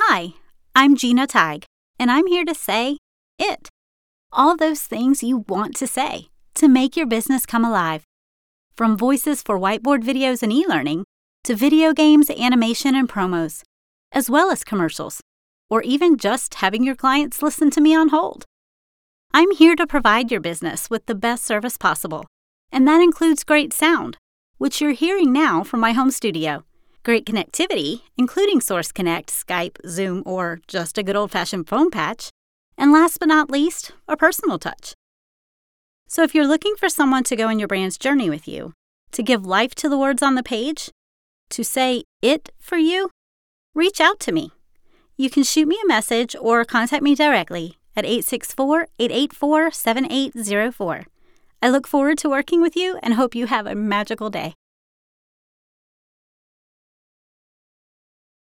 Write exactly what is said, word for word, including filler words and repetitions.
Hi, I'm Gina Teig, and I'm here to say it. All those things you want to say to make your business come alive. From voices for whiteboard videos and e-learning to video games, animation, and promos, as well as commercials, or even just having your clients listen to me on hold. I'm here to provide your business with the best service possible, and that includes great sound, which you're hearing now from my home studio. Great connectivity, including Source Connect, Skype, Zoom, or just a good old-fashioned phone patch. And last but not least, a personal touch. So if you're looking for someone to go on your brand's journey with you, to give life to the words on the page, to say it for you, reach out to me. You can shoot me a message or contact me directly at eight six four, eight eight four, seven eight zero four. I look forward to working with you and hope you have a magical day.